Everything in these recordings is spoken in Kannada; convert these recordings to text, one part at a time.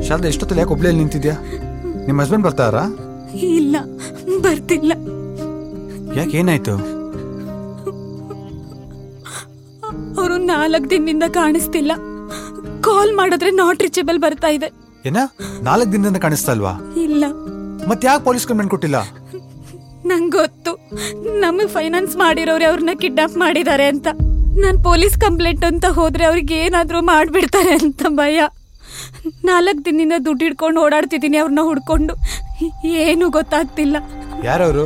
ಶಾರದಾ, ಎಷ್ಟೊತ್ತಲ್ಲಿ ಯಾಕೆ ಒಬ್ಳೇ ನಿಂತಿದ್ಯಾ? ನಿಮ್ಮ ಹಸ್ಬೆಂಡ್ ಬರ್ತಾರಾ? ಇಲ್ಲ, ಬರ್ತಿಲ್ಲ. ಯಾಕೆ, ಏನಾಯ್ತು? ಅವರು 4 ದಿನದಿಂದ ಕಾಣಿಸ್ತಿಲ್ಲ. ಕಾಲ್ ಮಾಡಿದ್ರೆ ನಾಟ್ ರೀಚಬಲ್ ಬರ್ತಾ ಇದೆ. ಏನ 4 ದಿನದಿಂದ ಕಾಣಿಸ್ತಾ ಇಲ್ವಾ? ಇಲ್ಲ. ಮತ್ತೆ ಯಾಕೆ ಪೊಲೀಸ್ ಕಂಪ್ಲೇಂಟ್ ಕೊಟ್ಟಿಲ್ಲ? ನಂಗೆ ಗೊತ್ತು, ನಮಗ್ ಫೈನಾನ್ಸ್ ಮಾಡಿರೋರೆ ಅವ್ರನ್ನ ಕಿಡ್ನಾಪ್ ಮಾಡಿದ್ದಾರೆ ಅಂತ. ನಾನ್ ಪೊಲೀಸ್ ಕಂಪ್ಲೇಂಟ್ ಅಂತ ಹೋದ್ರೆ ಅವ್ರಿಗೆ ಏನಾದ್ರೂ ಮಾಡ್ಬಿಡ್ತಾರೆ ಅಂತ ಭಯ. 4 ದಿನದಿಂದ ದುಡ್ಡು ಹಿಡ್ಕೊಂಡು ಓಡಾಡ್ತಿದ್ದೀನಿ ಅವ್ರನ್ನ ಹುಡ್ಕೊಂಡು. ಏನು ಗೊತ್ತಾಗ್ತಿಲ್ಲ. ಯಾರವರು?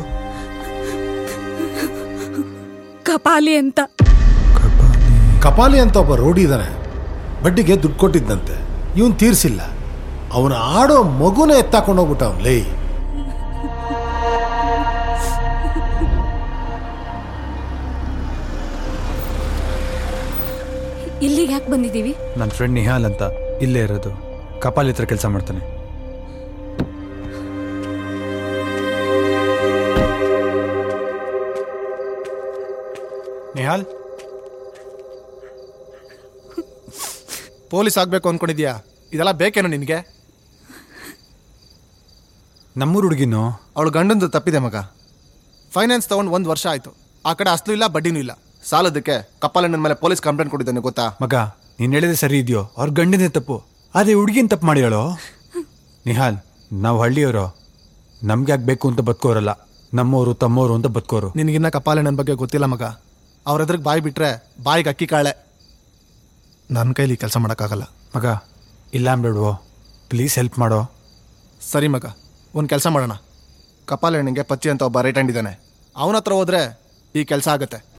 ಕಪಾಲಿ ಅಂತ. ಕಪಾಲಿ ಅಂತ ಒಬ್ಬ ರೋಡಿ ಇದ್ದಾನೆ. ಬಡ್ಡಿಗೆ ದುಡ್ಡು ಕೊಟ್ಟಿದ್ದಂತೆ, ಇವನ್ ತೀರ್ಸಿಲ್ಲ. ಅವನ ಆಡೋ ಮಗುನೇ ಎತ್ತಾಕೊಂಡು ಹೋಗ್ಬಿಟ್ಟ ಅವನ್. ಲೈ, ಇಲ್ಲಿಗೆ ಯಾಕೆ ಬಂದಿದ್ದೀವಿ? ನನ್ನ ಫ್ರೆಂಡ್ ನಿಹಾಲ್ ಅಂತ ಇಲ್ಲೇ ಇರೋದು. ಕಪಾಲಿ ಹತ್ರ ಕೆಲಸ ಮಾಡ್ತಾನೆ. ನಿಹಾಲ್, ಪೊಲೀಸ್ ಆಗ್ಬೇಕು ಅನ್ಕೊಂಡಿದ್ಯಾ? ಇದೆಲ್ಲ ಬೇಕೇನೋ ನಿನಗೆ? ನಮ್ಮೂರು ಹುಡುಗಿನೋ? ಅವಳು ಗಂಡಂದು ತಪ್ಪಿದೆ ಮಗ. ಫೈನಾನ್ಸ್ ತಗೊಂಡು 1 ವರ್ಷ ಆಯ್ತು. ಆ ಕಡೆ ಅಸ್ಲು ಇಲ್ಲ, ಬಡ್ಡಿನೂ ಇಲ್ಲ. ಸಾಲದಕ್ಕೆ ಕಪಾಲಣ್ಣನ ಮೇಲೆ ಪೊಲೀಸ್ ಕಂಪ್ಲೇಂಟ್ ಕೊಟ್ಟಿದ್ದಾನೆ, ಗೊತ್ತಾ? ಮಗ, ನೀನ್ ಹೇಳಿದ್ರೆ ಸರಿ ಇದೆಯೋ? ಅವ್ರ ಗಂಡನೇ ತಪ್ಪು, ಅದೇ ಹುಡುಗಿನ ತಪ್ಪು ಮಾಡಿ ಹೇಳೋ. ನಿಹಾಲ್, ನಾವು ಹಳ್ಳಿಯವರು, ನಮ್ಗೆ ಯಾಕೆ ಬೇಕು ಅಂತ ಬದುಕೋರಲ್ಲ, ನಮ್ಮವರು ತಮ್ಮವರು ಅಂತ ಬದುಕೋರು. ನಿನಗಿನ್ನ ಕಪಾಲಣ್ಣನ ಬಗ್ಗೆ ಗೊತ್ತಿಲ್ಲ ಮಗ. ಅವ್ರ ಎದುರಿಗೆ ಬಾಯಿ ಬಿಟ್ರೆ ಬಾಯಿಗೆ ಅಕ್ಕಿ ಕಾಳೆ. ನನ್ನ ಕೈಲಿ ಕೆಲಸ ಮಾಡೋಕ್ಕಾಗಲ್ಲ ಮಗ. ಇಲ್ಲ ಅಂಬೇಡ್ವೋ, ಪ್ಲೀಸ್ ಹೆಲ್ಪ್ ಮಾಡೋ. ಸರಿ ಮಗ, ಒಂದು ಕೆಲಸ ಮಾಡೋಣ. ಕಪಾಲಣ್ಣನಿಗೆ ಪಚ್ಚಿ ಅಂತ ಒಬ್ಬ ರೈಟ್ ಹ್ಯಾಂಡ್ ಇದ್ದಾನೆ. ಅವನ ಹತ್ರ ಹೋದ್ರೆ ಈ ಕೆಲಸ ಆಗುತ್ತೆ.